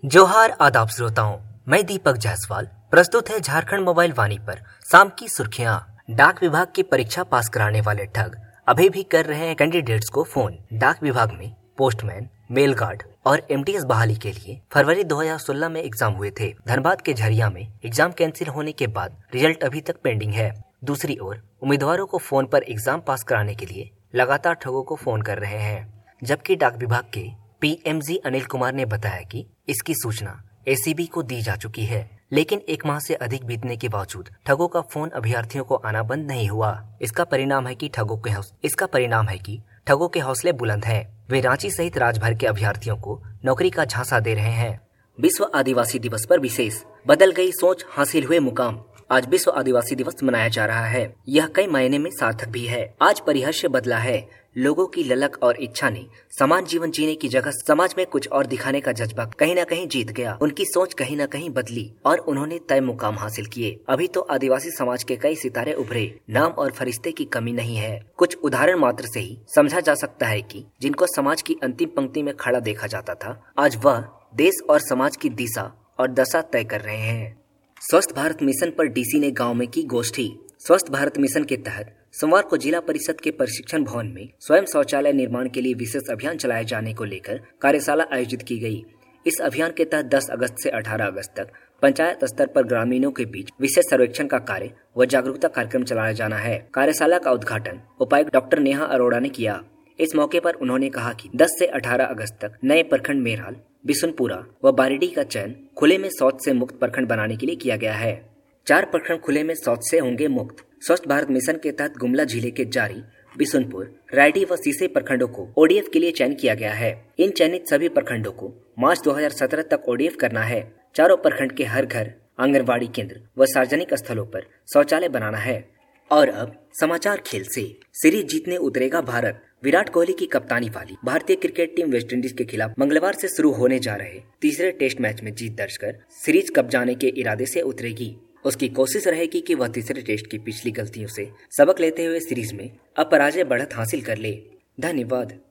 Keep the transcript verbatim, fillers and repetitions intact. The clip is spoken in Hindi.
जोहार आदाब श्रोताओं, मैं दीपक जायसवाल। प्रस्तुत है झारखंड मोबाइल वाणी पर शाम की सुर्खियां। डाक विभाग की परीक्षा पास कराने वाले ठग अभी भी कर रहे हैं कैंडिडेट्स को फोन। डाक विभाग में पोस्टमैन, मेल गार्ड और एमटीएस बहाली के लिए फरवरी दो हज़ार सोलह में एग्जाम हुए थे। धनबाद के झरिया में एग्जाम कैंसिल होने के बाद रिजल्ट अभी तक पेंडिंग है। दूसरी ओर उम्मीदवारों को फोन पर एग्जाम पास कराने के लिए लगातार ठगों को फोन कर रहे हैं, जबकि डाक विभाग के पीएमजी अनिल कुमार ने बताया कि इसकी सूचना एसीबी को दी जा चुकी है, लेकिन एक माह से अधिक बीतने के बावजूद ठगों का फोन अभ्यर्थियों को आना बंद नहीं हुआ। इसका परिणाम है कि ठगों के हौस इसका परिणाम है कि ठगों के हौसले बुलंद हैं। वे रांची सहित राज्यभर के अभ्यर्थियों को नौकरी का झांसा दे रहे हैं। विश्व आदिवासी दिवस पर विशेष बदल गई सोच, हासिल हुए मुकाम। आज विश्व आदिवासी दिवस मनाया जा रहा है। यह कई मायने में सार्थक भी है। आज परिदृश्य बदला है। लोगों की ललक और इच्छा ने समान जीवन जीने की जगह समाज में कुछ और दिखाने का जज्बा कहीं न कहीं जीत गया। उनकी सोच कहीं न कहीं बदली और उन्होंने तय मुकाम हासिल किए। अभी तो आदिवासी समाज के कई सितारे उभरे। नाम और फरिश्ते की कमी नहीं है। कुछ उदाहरण मात्र से ही समझा जा सकता है कि जिनको समाज की अंतिम पंक्ति में खड़ा देखा जाता था, आज वह देश और समाज की दिशा और दशा तय कर रहे हैं। स्वस्थ भारत मिशन पर डीसी ने गाँव में की गोष्ठी। स्वस्थ भारत मिशन के तहत सोमवार को जिला परिषद के प्रशिक्षण भवन में स्वयं शौचालय निर्माण के लिए विशेष अभियान चलाए जाने को लेकर कार्यशाला आयोजित की गई। इस अभियान के तहत दस अगस्त से अठारह अगस्त तक पंचायत स्तर पर ग्रामीणों के बीच विशेष सर्वेक्षण का कार्य व जागरूकता कार्यक्रम चलाया जाना है। कार्यशाला का उद्घाटन उपायुक्त डॉक्टर नेहा अरोड़ा ने किया। इस मौके पर उन्होंने कहा कि दस से अठारह अगस्त तक नए प्रखंड मेरहाल, बिशुनपुरा व बारिडी का चयन खुले में शौच से मुक्त प्रखंड बनाने के लिए किया गया है। चार प्रखंड खुले में शौच से होंगे मुक्त। स्वस्थ भारत मिशन के तहत गुमला जिले के जारी, बिशुनपुर, रायडी व सीसे प्रखंडों को ओडीएफ के लिए चयन किया गया है। इन चयनित सभी प्रखंडों को मार्च दो हज़ार सत्रह तक ओडीएफ करना है। चारों प्रखंड के हर घर, आंगनबाड़ी केंद्र व सार्वजनिक स्थलों पर शौचालय बनाना है। और अब समाचार खेल से। सीरीज जीतने उतरेगा भारत। विराट कोहली की कप्तानी वाली भारतीय क्रिकेट टीम वेस्टइंडीज के खिलाफ मंगलवार से शुरू होने जा रहे तीसरे टेस्ट मैच में जीत दर्ज कर सीरीज कब्जाने के इरादे से उतरेगी। उसकी कोशिश रहेगी कि वह तीसरे टेस्ट की पिछली गलतियों से सबक लेते हुए सीरीज में अपराजय बढ़त हासिल कर ले। धन्यवाद।